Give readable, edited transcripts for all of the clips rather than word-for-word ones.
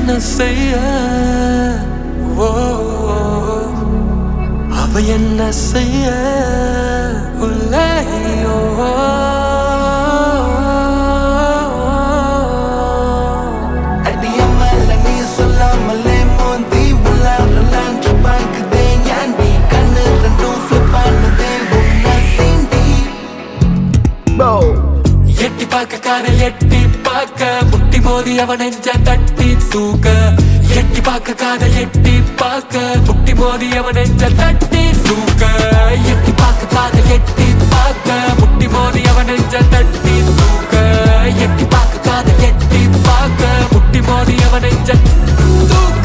என்ன செய்ய அவ என்ன செய்ய உள்ளேயோ அடியம்மல நீ சொல்லாமலே மோந்தி உள்ளாரலான்ற பார்க்குதே ஏன்டி கண்ணு ரெண்டும் ஃபிளிப் பண்ணுதே உன்னை சீண்டி எட்டி பார்க்க காதல் எட்டி பார்க்க முட்டி மோதி அவன் நெஞ்ச தட்டி தூக்க எட்டி பார்க்க காதல் எட்டி பார்க்க முட்டி மோதி அவன் நெஞ்ச தட்டி தூக்க எட்டி பார்க்க காதல் எட்டி பார்க்க முட்டி மோதி அவன் நெஞ்ச தட்டி தூக்க எட்டி பார்க்க காதல் எட்டி பார்க்க முட்டி மோதி அவன் நெஞ்ச தூக்க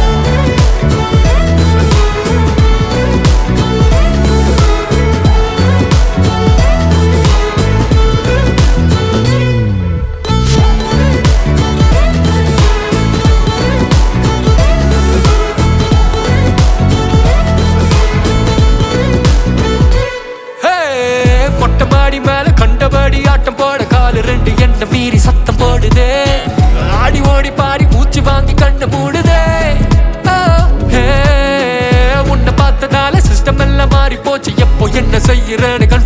மொட்டமாடி மேல கண்டபடி ஆட்டம் போட காலு ரெண்டு என்ன மீறி சத்தம் போடுதே ஆடி ஓடி பாடி மூச்சு வாங்கி கண்ண மூடுதே உன்னை பார்த்ததால சிஸ்டம் எல்லாம் மாறி போச்சு எப்போ என்ன செய்யறேன்னு